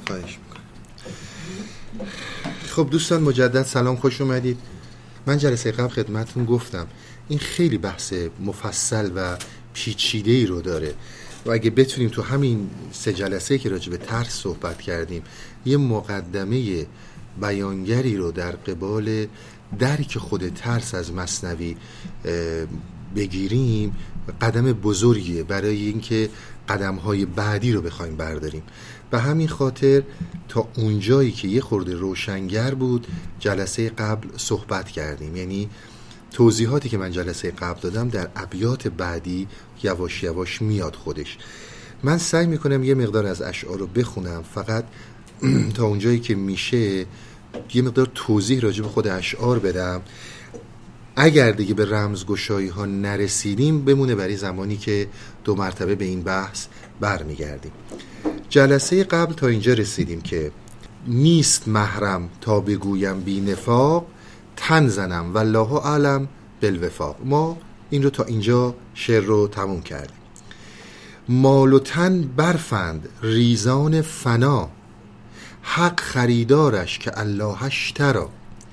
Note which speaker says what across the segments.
Speaker 1: خواهش میکنم. خب دوستان مجدد سلام، خوش اومدید. من جلسه قبل خدمتتون گفتم این خیلی بحث مفصل و پیچیده‌ای رو داره و اگه بتونیم تو همین 3 جلسه که راجع به ترس صحبت کردیم یه مقدمه بیانگری رو در قبال درک خود ترس از مثنوی بگیریم، قدم بزرگیه برای اینکه قدم‌های بعدی رو بخوایم برداریم. به همین خاطر تا اونجایی که یه خورده روشنگر بود جلسه قبل صحبت کردیم، یعنی توضیحاتی که من جلسه قبل دادم در ابیات بعدی یواش یواش میاد خودش. من سعی میکنم یه مقدار از اشعار رو بخونم، فقط تا اونجایی که میشه یه مقدار توضیح راجع به خود اشعار بدم. اگر دیگه به رمزگشایی ها نرسیدیم بمونه برای زمانی که 2 مرتبه به این بحث برمیگردیم. جلسه قبل تا اینجا رسیدیم که نیست محرم تا بگویم بی نفاق، تن زنم والله اعلم بالوفاق. ما این رو تا اینجا شعر رو تموم کردیم. مال و تن برفند ریزان فنا، حق خریدارش که الله اشتری.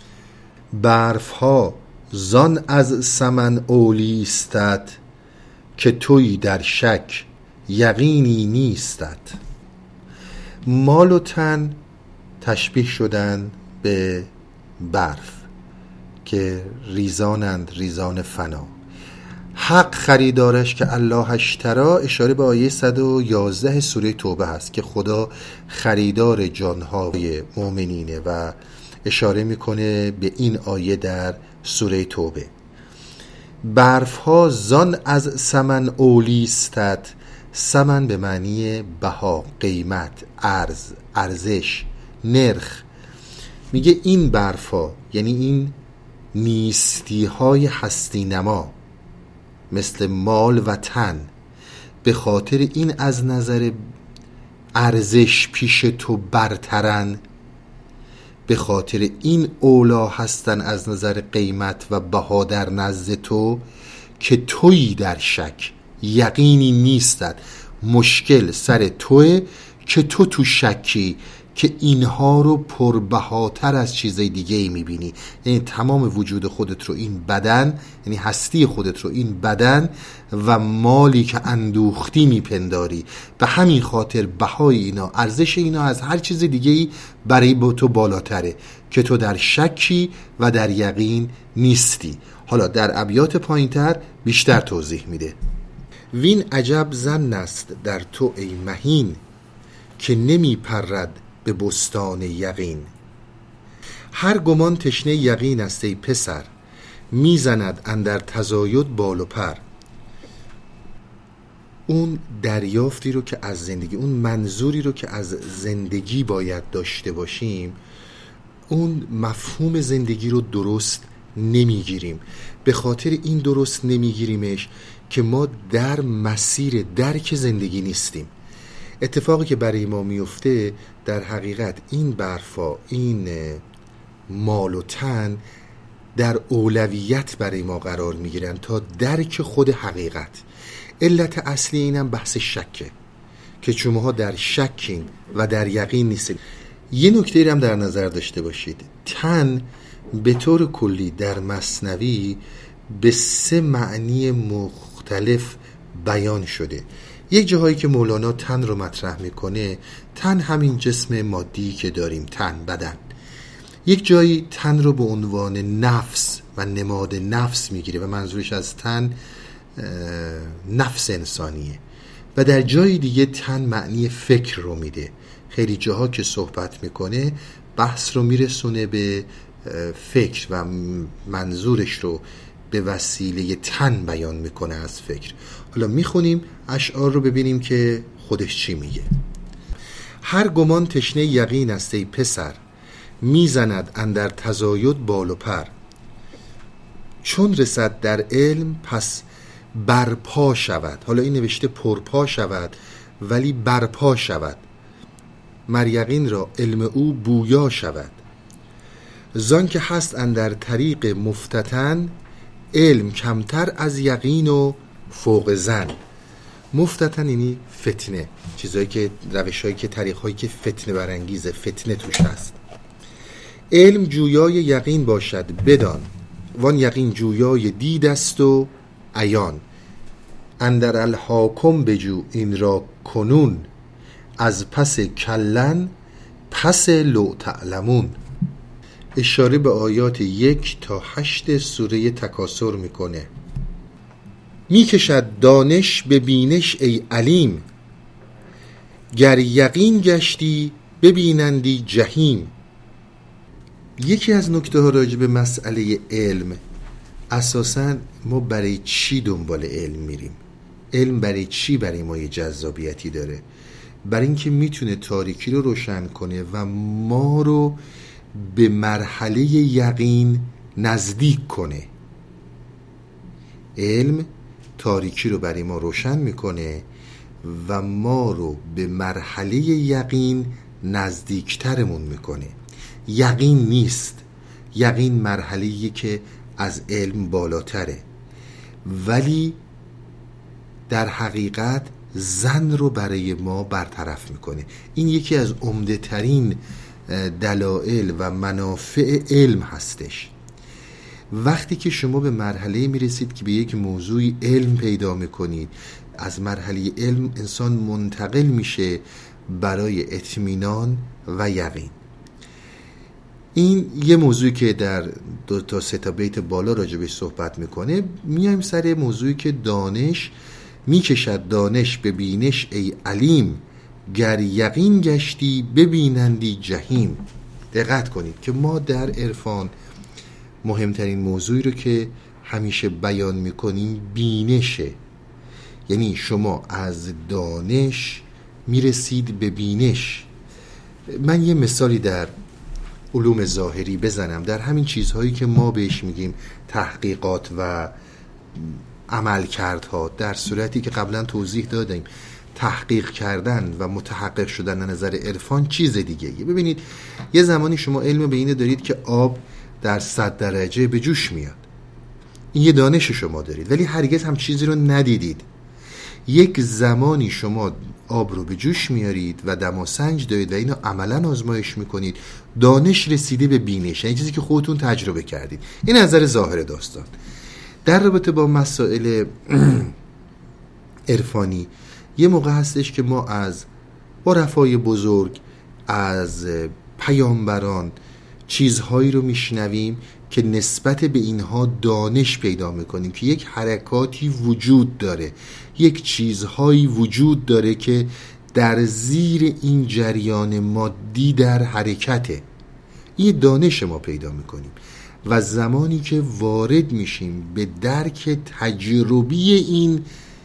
Speaker 1: برف ها زان از سمن اولیستت، که توی در شک یقینی نیستت. مال و تن تشبیه شدن به برف که ریزانند، ریزان فنا. حق خریدارش که الله اشتری اشاره به آیه 111 سوره توبه هست که خدا خریدار جانهای مؤمنینه و اشاره میکنه به این آیه در سوره توبه. برف ها زان از سمن اولیستت، سمن به معنی بها، قیمت، ارزش، نرخ. میگه این برف ها یعنی این نیستی های هستی نما مثل مال و تن، به خاطر این از نظر ارزش پیش تو برترن، به خاطر این اولا هستن از نظر قیمت و بها در نزد تو، که تویی در شک یقینی نیستد. مشکل سر توه که تو شکی که اینها رو پربهاتر از چیزای دیگه ای میبینی. یعنی تمام وجود خودت رو این بدن، یعنی هستی خودت رو این بدن و مالی که اندوختی میپنداری. به همین خاطر بهای اینا، ارزش اینا از هر چیز دیگه ای برای با تو بالاتره که تو در شکی و در یقین نیستی. حالا در ابیات پایینتر بیشتر توضیح میده. وین عجب ظن است در تو ای مهین، که نمی پرد به بستان یقین. هر گمان تشنه یقین است ای پسر، میزند اندر تزاید بال و پر. اون دریافتی رو که از زندگی، اون منظوری رو که از زندگی باید داشته باشیم، اون مفهوم زندگی رو درست نمیگیریم. به خاطر این درست نمیگیریمش که ما در مسیر درک زندگی نیستیم. اتفاقی که برای ما میفته در حقیقت این برفا، این مال و تن در اولویت برای ما قرار میگیرن تا درک خود حقیقت. علت اصلی اینم بحث شکه که شماها در شکین و در یقین نیستید. یه نکته هم در نظر داشته باشید، تن به طور کلی در مثنوی به 3 معنی مختلف بیان شده. یک جاهایی که مولانا تن رو مطرح میکنه، تن همین جسم مادی که داریم، تن، بدن. یک جایی تن رو به عنوان نفس و نماد نفس میگیره و منظورش از تن نفس انسانیه. و در جای دیگه تن معنی فکر رو میده. خیلی جاها که صحبت میکنه بحث رو میرسونه به فکر و منظورش رو به وسیله تن بیان میکنه از فکر. حالا میخونیم اشعار رو ببینیم که خودش چی میگه. هر گمان تشنه یقین است ای پسر، میزند اندر تزاید بال و پر. چون رسد در علم پس برپا شود. حالا این نوشته پرپا شود ولی برپا شود. مر یقین را علم او بویا شود. زان که هست اندر طریق مفتتن، علم کمتر از یقین و فوق زن. مفتتن یعنی فتنه، چیزایی که روشایی که طریقهایی که فتنه برانگیزه، فتنه توش هست. علم جویای یقین باشد بدان، وان یقین جویای دید است و عیان. اندر الحاکم بجو این را کنون، از پس کلن پس لو تعلمون. اشاره به آیات 1 تا 8 سوره تکاثر میکنه. میکشد دانش به بینش ای علیم، گر یقین گشتی ببینندی جهیم. یکی از نکته ها راجع به مسئله علم، اساساً ما برای چی دنبال علم میریم؟ علم برای چی برای ما یه جذابیتی داره؟ برای اینکه میتونه تاریکی رو روشن کنه و ما رو به مرحله یقین نزدیک کنه. علم تاریکی رو برای ما روشن میکنه و ما رو به مرحله یقین نزدیکترمون میکنه. یقین نیست، یقین مرحله‌ایه که از علم بالاتره، ولی در حقیقت ظن رو برای ما برطرف میکنه. این یکی از عمده ترین دلایل و منافع علم هستش. وقتی که شما به مرحله میرسید که به یک موضوعی علم پیدا میکنید، از مرحله علم انسان منتقل میشه برای اطمینان و یقین. این یه موضوعی که در 2 تا 3 تا بیت بالا راجبش صحبت میکنه. میایم سر موضوعی که دانش میکشد دانش به بینش ای علیم، گر یقین گشتی ببینندی جهیم. دقت کنید که ما در عرفان مهمترین موضوعی رو که همیشه بیان میکنیم بینشه. یعنی شما از دانش میرسید به بینش. من یه مثالی در علوم ظاهری بزنم، در همین چیزهایی که ما بهش میگیم تحقیقات و عملکردها، در صورتی که قبلا توضیح دادیم تحقیق کردن و متحقق شدن از نظر عرفان چیز دیگه. ببینید یه زمانی شما علم به اینه دارید که آب در 100 درجه به جوش میاد، این یه دانش شما دارید، ولی هرگز هم چیزی رو ندیدید. یک زمانی شما آب رو به جوش میارید و دماسنج دارید و اینو عملا آزمایش میکنید، دانش رسیده به بینش، یعنی چیزی که خودتون تجربه کردید. این نظر ظاهر داستان. در رابطه با مسائل عرفانی یه موقع هستش که ما از عرفای بزرگ، از پیامبران چیزهایی رو میشنویم که نسبت به اینها دانش پیدا میکنیم که یک حرکاتی وجود داره، یک چیزهایی وجود داره که در زیر این جریان مادی در حرکته. این دانش ما پیدا میکنیم و زمانی که وارد میشیم به درک تجربی این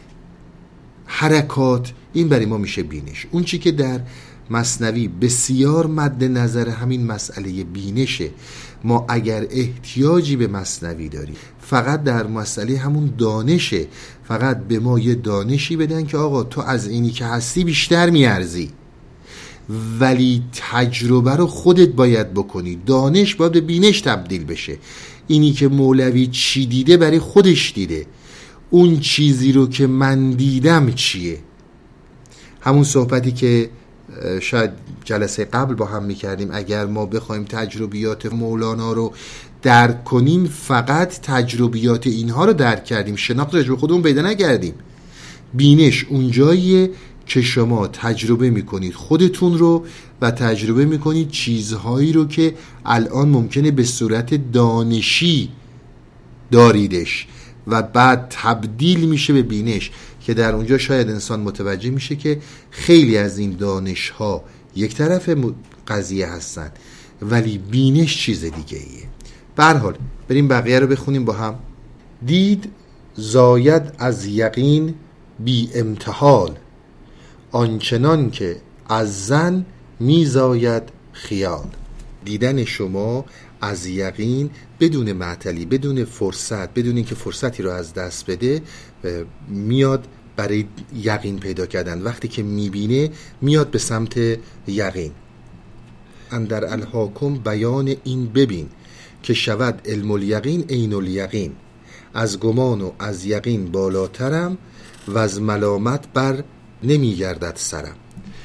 Speaker 1: حرکات، این برای ما میشه بینش. اون چی که در مثنوی بسیار مد نظر همین مسئله بینشه. ما اگر احتیاجی به مثنوی داریم، فقط در مسئله همون دانشه، فقط به ما یه دانشی بدن که آقا تو از اینی که هستی بیشتر میارزی، ولی تجربه رو خودت باید بکنی. دانش باید به بینش تبدیل بشه. اینی که مولوی چی دیده برای خودش دیده، اون چیزی رو که من دیدم چیه. همون صحبتی که شاید جلسه قبل با هم میکردیم، اگر ما بخوایم تجربیات مولانا رو درک کنیم، فقط تجربیات اینها رو درک کردیم، شناخت راجع به خودمون پیدا نکردیم. بینش اونجاییه که شما تجربه میکنید خودتون رو و تجربه میکنید چیزهایی رو که الان ممکنه به صورت دانشی داریدش و بعد تبدیل میشه به بینش، که در اونجا شاید انسان متوجه میشه که خیلی از این دانش ها یک طرف قضیه هستن ولی بینش چیز دیگه ایه. به هر حال بریم بقیه رو بخونیم با هم. دید زاید از یقین بی امتحال، آنچنان که از ظن می زاید خیال. دیدن شما از یقین بدون معطلی، بدون فرصت، بدون اینکه فرصتی رو از دست بده، میاد برای یقین پیدا کردن. وقتی که میبینه میاد به سمت یقین. اندر الحاکم بیان این ببین، که شود علم الیقین عین الیقین. از گمان و از یقین بالاترم، و از ملامت بر نمیگردد سرم.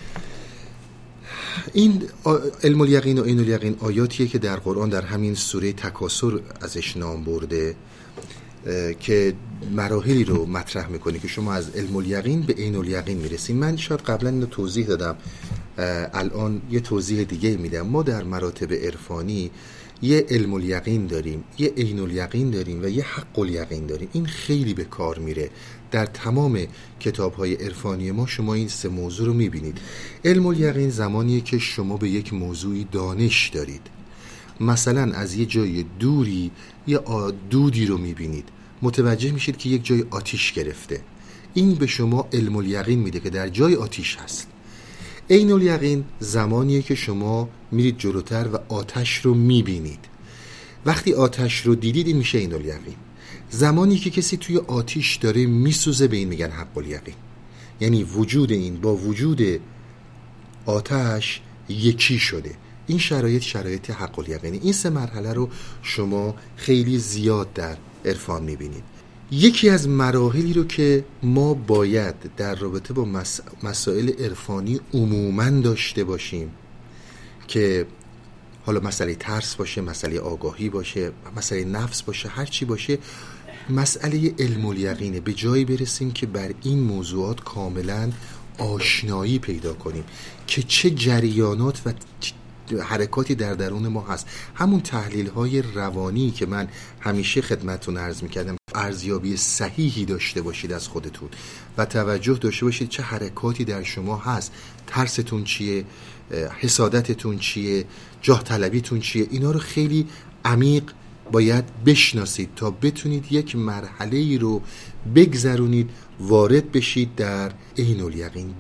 Speaker 1: این علم الیقین و عین الیقین آیاتیه که در قرآن در همین سوره تکاثر ازش نام برده که مراحلی رو مطرح میکنه که شما از علم الیقین به عین الیقین میرسین. من شاید قبلا اینو توضیح دادم، الان یه توضیح دیگه میدم. ما در مراتب عرفانی یه علم الیقین داریم، یه عین الیقین داریم و یه حق الیقین داریم. این خیلی به کار میره در تمام کتاب‌های عرفانی ما. شما این سه موضوع رو میبینید. علم الیقین زمانیه که شما به یک موضوعی دانش دارید، مثلا از یه جای دوری یه دودی رو میبینید، متوجه میشید که یک جای آتیش گرفته. این به شما علم الیقین میده که در جای آتیش هست. عین الیقین زمانیه که شما میرید جلوتر و آتش رو میبینید. وقتی آتش رو دیدید این میشه عین الیقین. زمانی که کسی توی آتیش داره میسوزه به این میگن حق الیقین. یعنی وجود این با وجود آتش یکی شده. این شرایط حق الیقینی. این سه مرحله رو شما خیلی زیاد در عرفان میبینید. یکی از مراحلی رو که ما باید در رابطه با مسائل عرفانی عموماً داشته باشیم که حالا مسئله ترس باشه، مسئله آگاهی باشه، مسئله نفس باشه، هر چی باشه، مسئله علم الیقینه. به جایی برسیم که بر این موضوعات کاملاً آشنایی پیدا کنیم که چه جریانات و حرکاتی در درون ما هست. همون تحلیل های روانی که من همیشه خدمتتون عرض میکردم، ارزیابی صحیحی داشته باشید از خودتون و توجه داشته باشید چه حرکاتی در شما هست. ترستون چیه؟ حسادتتون چیه؟ جاه طلبیتون چیه؟ اینا رو خیلی عمیق باید بشناسید تا بتونید یک مرحله رو بگذرونید، وارد بشید در عین الیقین.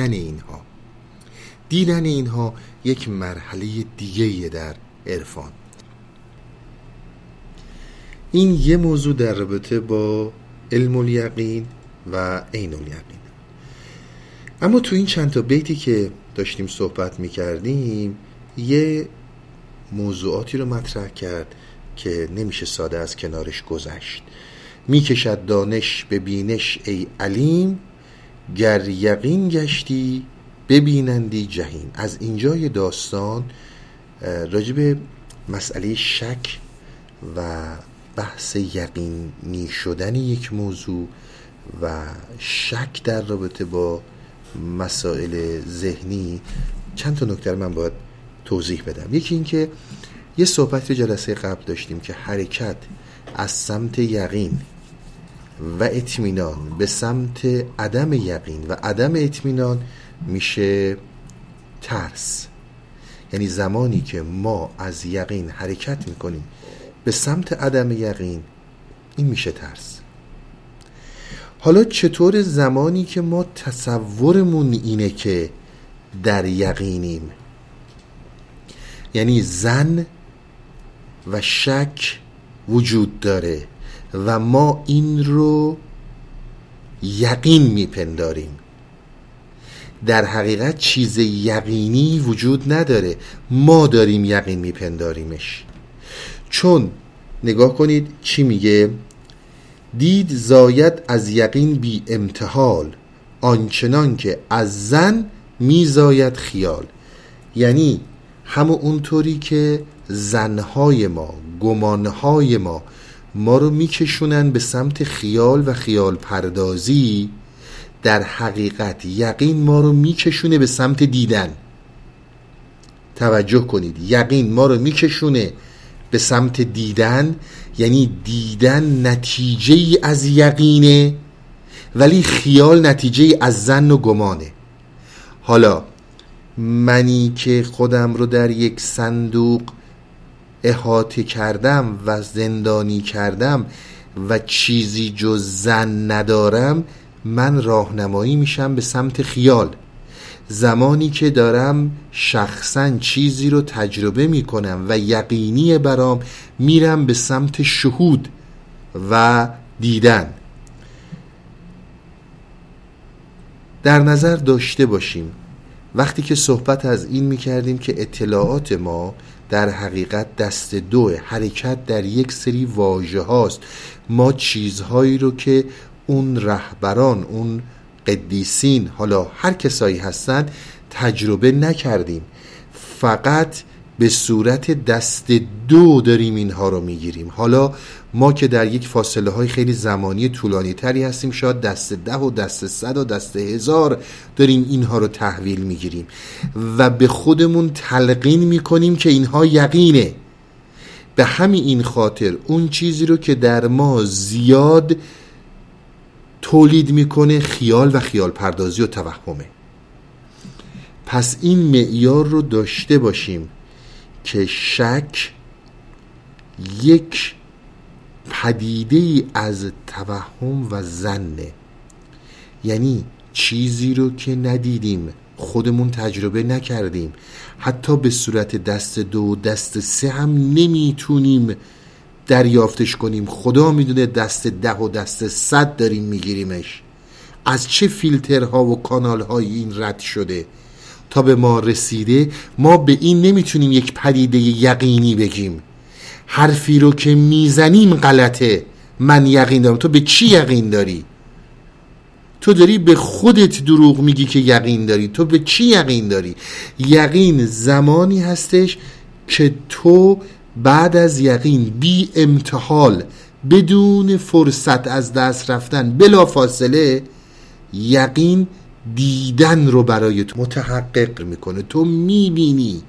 Speaker 1: دیدن اینها یک مرحله دیگه‌ایه در عرفان. این یه موضوع در رابطه با علم الیقین و عین الیقین. اما تو این چند تا بیتی که داشتیم صحبت می‌کردیم یه موضوعاتی رو مطرح کرد که نمیشه ساده از کنارش گذشت. میکشد دانش به بینش ای علیم، گر یقین گشتی ببینندی جهین. از اینجای داستان راجب مسئله شک و بحث یقینی شدن یک موضوع و شک در رابطه با مسائل ذهنی چند تا نکته من باید توضیح بدم. یکی این که یه صحبت جلسه قبل داشتیم که حرکت از سمت یقین و اطمینان به سمت عدم یقین و عدم اطمینان میشه ترس. یعنی زمانی که ما از یقین حرکت میکنیم به سمت عدم یقین، این میشه ترس. حالا چطور زمانی که ما تصورمون اینه که در یقینیم، یعنی ظن و شک وجود داره و ما این رو یقین میپنداریم، در حقیقت چیز یقینی وجود نداره، ما داریم یقین میپنداریمش. چون نگاه کنید چی میگه: دید زاید از یقین بی امتحال، آنچنان که از ظن میزاید خیال. یعنی همون اونطوری که ظنهای ما، گمانهای ما رو میکشونن به سمت خیال و خیال پردازی، در حقیقت یقین ما رو میکشونه به سمت دیدن. توجه کنید، یقین ما رو میکشونه به سمت دیدن، یعنی دیدن نتیجه از یقینه ولی خیال نتیجه از ظن و گمانه. حالا منی که خودم رو در یک صندوق احاطه کردم و زندانی کردم و چیزی جز ظن ندارم، من راهنمایی میشم به سمت خیال. زمانی که دارم شخصا چیزی رو تجربه میکنم و یقینی برام، میرم به سمت شهود و دیدن. در نظر داشته باشیم وقتی که صحبت از این میکردیم که اطلاعات ما در حقیقت دست دوه، حرکت در یک سری واژه هاست. ما چیزهایی رو که اون رهبران، اون قدیسین، حالا هر کسایی هستن، تجربه نکردیم. فقط به صورت دست دو داریم اینها رو میگیریم. حالا ما که در یک فاصله های خیلی زمانی طولانی تری هستیم، شاید دست 10 و دست 100 و دست 1000 داریم اینها رو تحویل میگیریم و به خودمون تلقین میکنیم که اینها یقینه. به همین این خاطر اون چیزی رو که در ما زیاد تولید میکنه خیال و خیال پردازی و توهمه. پس این معیار رو داشته باشیم که شک یک پدیده از توهم و ظنه، یعنی چیزی رو که ندیدیم، خودمون تجربه نکردیم، حتی به صورت دست 2 و دست 3 هم نمیتونیم دریافتش کنیم. خدا میدونه دست 10 و دست 100 داریم میگیریمش. از چه فیلترها و کانالهای این رد شده تا به ما رسیده. ما به این نمیتونیم یک پدیده یقینی بگیم. حرفی رو که میزنیم غلطه، من یقین دارم. تو به چی یقین داری؟ تو داری به خودت دروغ میگی که یقین داری. تو به چی یقین داری؟ یقین زمانی هستش که تو بعد از یقین بی امتحال، بدون فرصت از دست رفتن، بلا فاصله یقین دیدن رو برای تو متحقق میکنه. تو میبینی.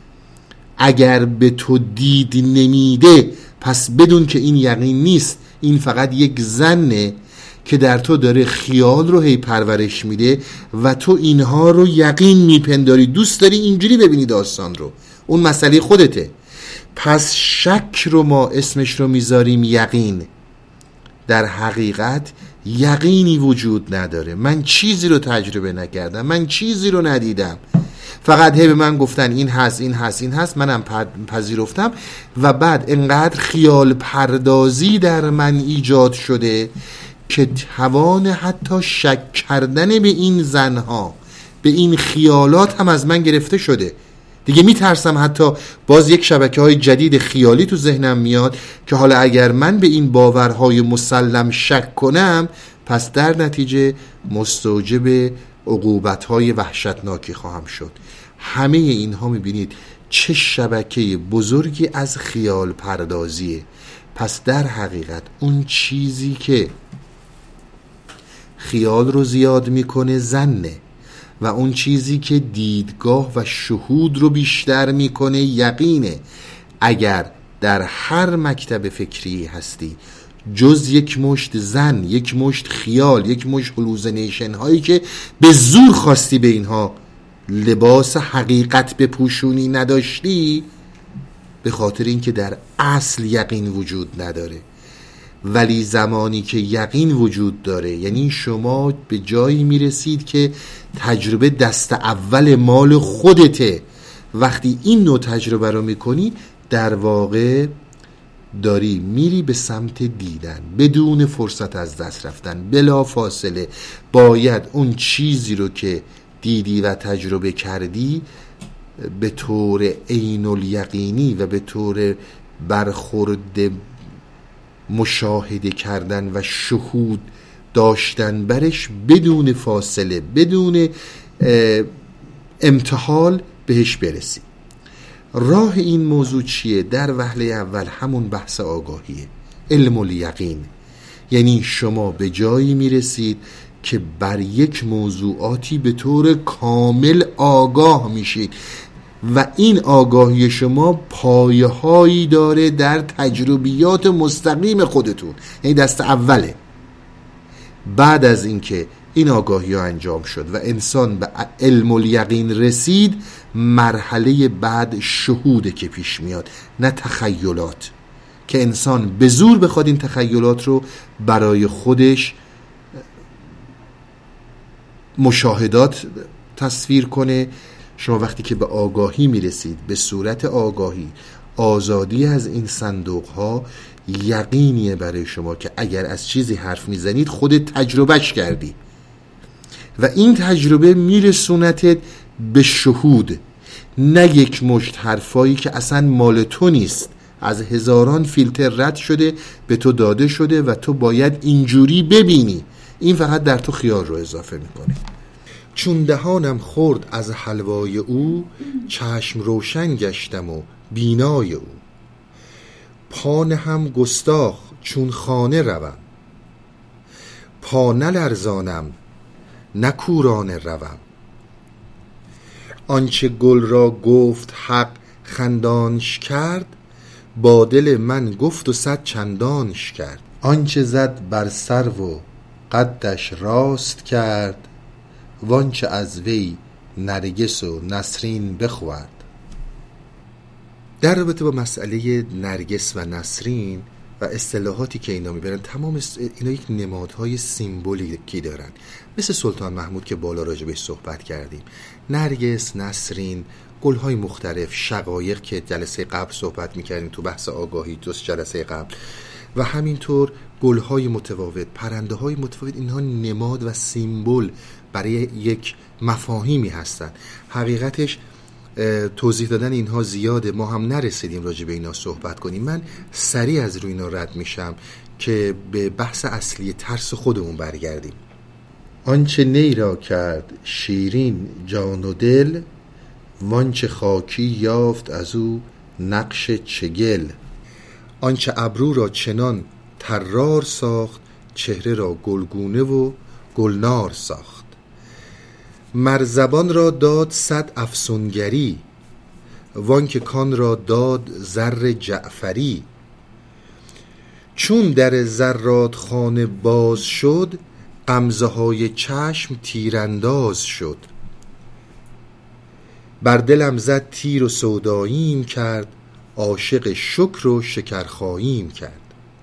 Speaker 1: اگر به تو دید نمیده پس بدون که این یقین نیست، این فقط یک ظنه که در تو داره خیال رو هی پرورش میده و تو اینها رو یقین میپنداری، دوست داری اینجوری ببینی داستان رو. اون مسئله خودته. پس شک رو ما اسمش رو میذاریم یقین. در حقیقت یقینی وجود نداره. من چیزی رو تجربه نکردم، من چیزی رو ندیدم، فقط به من گفتن این هست این هست این هست، منم پذیرفتم و بعد انقدر خیال پردازی در من ایجاد شده که توان حتی شک کردن به این ظنها، به این خیالات هم از من گرفته شده. دیگه میترسم حتی باز یک شبکه‌های جدید خیالی تو ذهنم میاد که حالا اگر من به این باورهای مسلم شک کنم پس در نتیجه مستوجب عقوبت‌های وحشتناکی خواهم شد. همه اینها میبینید چه شبکه بزرگی از خیال پردازیه. پس در حقیقت اون چیزی که خیال رو زیاد میکنه ظنه و اون چیزی که دیدگاه و شهود رو بیشتر میکنه یقینه. اگر در هر مکتب فکری هستی جز یک مشت ظن، یک مشت خیال، یک مشت هلوزینیشن هایی که به زور خواستی به اینها لباس حقیقت بپوشونی نداشتی، به خاطر اینکه در اصل یقین وجود نداره. ولی زمانی که یقین وجود داره، یعنی شما به جایی میرسید که تجربه دست اول مال خودته. وقتی این نوع تجربه رو میکنی در واقع داری میری به سمت دیدن بدون فرصت از دست رفتن. بلا فاصله باید اون چیزی رو که دیدی و تجربه کردی به طور عین الیقینی و به طور برخورد مشاهده کردن و شهود داشتن برش بدون فاصله، بدون امتحال بهش برسی. راه این موضوع چیه؟ در وهله اول همون بحث آگاهیه، علم الیقین. یعنی شما به جایی میرسید که بر یک موضوعاتی به طور کامل آگاه میشید و این آگاهی شما پایه هایی داره در تجربیات مستقیم خودتون، یعنی دست اوله. بعد از اینکه این آگاهی ها انجام شد و انسان به علم الیقین رسید، مرحله بعد شهوده که پیش میاد، نه تخیلات، که انسان به زور بخواد این تخیلات رو برای خودش مشاهدات تصویر کنه. شما وقتی که به آگاهی میرسید، به صورت آگاهی، آزادی از این صندوق ها یقینیه برای شما که اگر از چیزی حرف میزنید خودت تجربهش کردی و این تجربه میرسونتت به شهود، نه یک مشت حرفایی که اصلا مال تو نیست از هزاران فیلتر رد شده به تو داده شده و تو باید اینجوری ببینی. این فقط در تو خیال رو اضافه میکنه. چون دهانم خورد از حلوای او، چشم روشن گشتم و بینای او. پان هم گستاخ چون خانه روم، پا نلرزانم نه کورانه روم. آنچه گل را گفت حق خندانش کرد، با دل من گفت و صد چندانش کرد. آنچه زد بر سرو و قدش راست کرد، وانچه از وی نرگس و نسرین بخورد. در رابطه با مسئله نرگس و نسرین و اصطلاحاتی که اینا میبرن، تمام اینا یک نمادهای سیمبولیکی دارن، مثل سلطان محمود که بالا راجبش صحبت کردیم. نرگس، نسرین، گلهای مختلف، شقایق که جلسه قبل صحبت میکردیم تو بحث آگاهی دوست جلسه قبل، و همینطور گلهای متفاوت، پرنده های متفاوت، اینها نماد و سیمبل برای یک مفاهیمی هستند. حقیقتش توضیح دادن اینها زیاده، ما هم نرسیدیم راجع به اینا صحبت کنیم. من سریع از روی اینا رد میشم که به بحث اصلی ترس خودمون برگردیم. آنچه نی را کرد شیرین جان و دل، وانچه خاکی یافت از او نقش چگل. آنچه ابرو را چنان طرار ساخت، چهره را گلگونه و گلنار ساخت. مرزبان را داد صد افسونگری، وانکه کان را داد زر جعفری. چون در زراد خانه باز شد، غمزه های چشم تیرانداز شد. بر دلم زد تیر و سوداییم کرد، عاشق شکر و شکرخاییم کرد.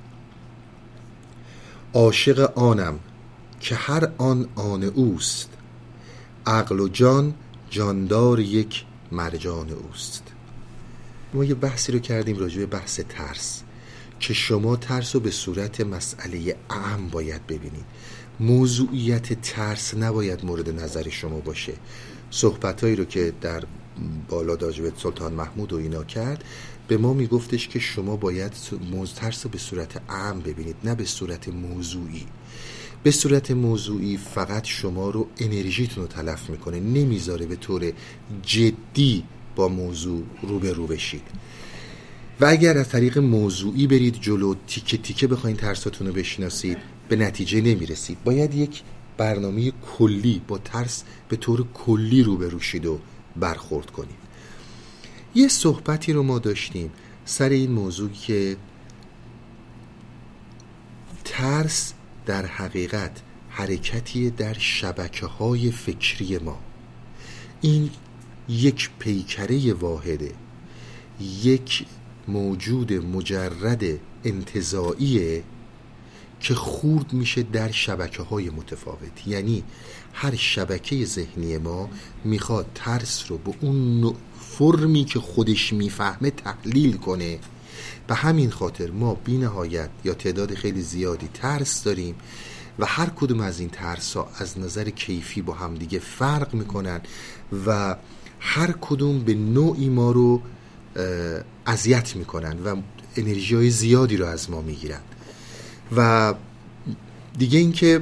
Speaker 1: عاشق آنم که هر آن آن اوست، عقل و جان جاندار یک مرجان اوست. ما یه بحثی رو کردیم راجع به بحث ترس که شما ترس رو به صورت مسئله اعم باید ببینید. موضوعیت ترس نباید مورد نظر شما باشه. صحبتایی رو که در بالا راجع به سلطان محمود و اینا کرد، به ما میگفتش که شما باید ترس رو به صورت اعم ببینید، نه به صورت موضوعی. به صورت موضوعی فقط شما رو انرژیتون رو تلف میکنه، نمیذاره به طور جدی با موضوع روبرو بشید. و اگر از طریق موضوعی برید جلو، تیکه تیکه بخواین ترساتون رو بشناسید، به نتیجه نمیرسید. باید یک برنامه کلی با ترس به طور کلی روبرو شید و برخورد کنید. یه صحبتی رو ما داشتیم سر این موضوع که ترس در حقیقت حرکتی در شبکه‌های فکری ما. این یک پیکره واحده، یک موجود مجرد انتزاعیه که خورد میشه در شبکه‌های متفاوت. یعنی هر شبکه ذهنی ما میخواد ترس رو به اون فرمی که خودش میفهمه تحلیل کنه. به همین خاطر ما بی نهایت یا تعداد خیلی زیادی ترس داریم و هر کدوم از این ترس ها از نظر کیفی با هم دیگه فرق میکنن و هر کدوم به نوعی ما رو اذیت میکنن و انرژی های زیادی رو از ما میگیرن. و دیگه این که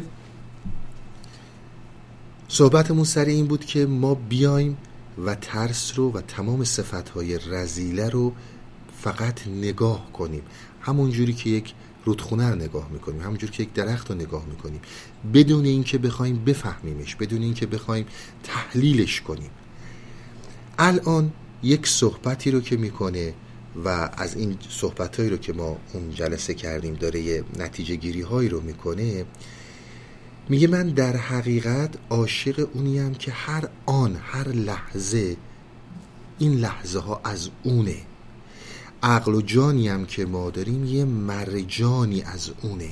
Speaker 1: صحبتمون سر این بود که ما بیایم و ترس رو و تمام صفتهای رذیله رو فقط نگاه کنیم، همون جوری که یک رودخونه رو نگاه میکنیم، همون جوری که یک درخت رو نگاه میکنیم، بدون اینکه بخوایم بفهمیمش، بدون اینکه بخوایم تحلیلش کنیم. الان یک صحبتی رو که میکنه و از این صحبتایی رو که ما اون جلسه کردیم داره یه نتیجه گیری هایی رو میکنه، میگه من در حقیقت عاشق اونیم که هر آن، هر لحظه، این لحظه ها از اونه. عقل و جانی هم که ما داریم یه مرجانی از اونه.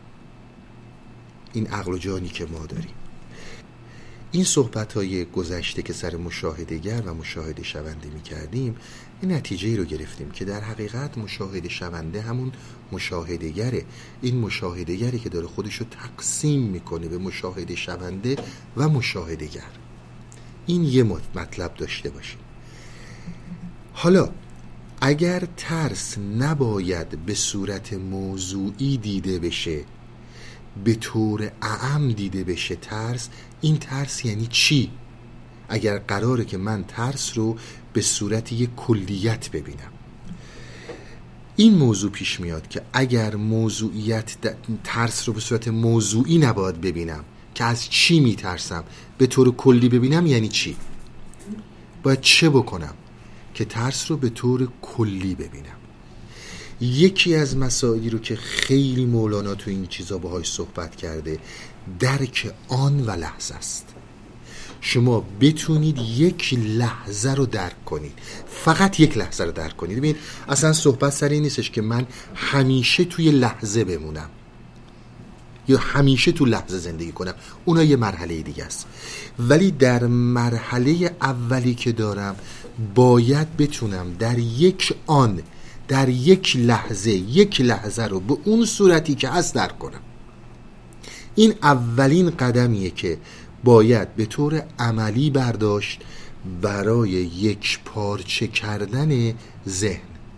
Speaker 1: این عقل و جانی که ما داریم. این صحبت‌های گذشته که سر مشاهده‌گر و مشاهده شونده می‌کردیم، این نتیجه‌ای رو گرفتیم که در حقیقت مشاهده شونده همون مشاهده‌گره. این مشاهده‌گری که داره خودش رو تقسیم می‌کنه به مشاهده شونده و مشاهده‌گر. این یه مطلب داشته باشیم. حالا اگر ترس نباید به صورت موضوعی دیده بشه، به طور اعم دیده بشه ترس، این ترس یعنی چی؟ اگر قراره که من ترس رو به صورت یک کلیت ببینم، این موضوع پیش میاد که اگر ترس رو به صورت موضوعی نباید ببینم که از چی میترسم، به طور کلی ببینم، یعنی چی؟ باید چه بکنم که ترس رو به طور کلی ببینم؟ یکی از مسائلی رو که خیلی مولانا تو این چیزا باهاش صحبت کرده، درک آن و لحظه است. شما بتونید یک لحظه رو درک کنید، فقط یک لحظه رو درک کنید. ببین اصلا صحبت سر این نیستش که من همیشه توی لحظه بمونم یا همیشه تو لحظه زندگی کنم، اونا یه مرحله دیگه است. ولی در مرحله اولی که دارم باید بتونم در یک آن، در یک لحظه رو به اون صورتی که هست درک کنم. این اولین قدمیه که باید به طور عملی برداشت برای یک پارچه کردن ذهن.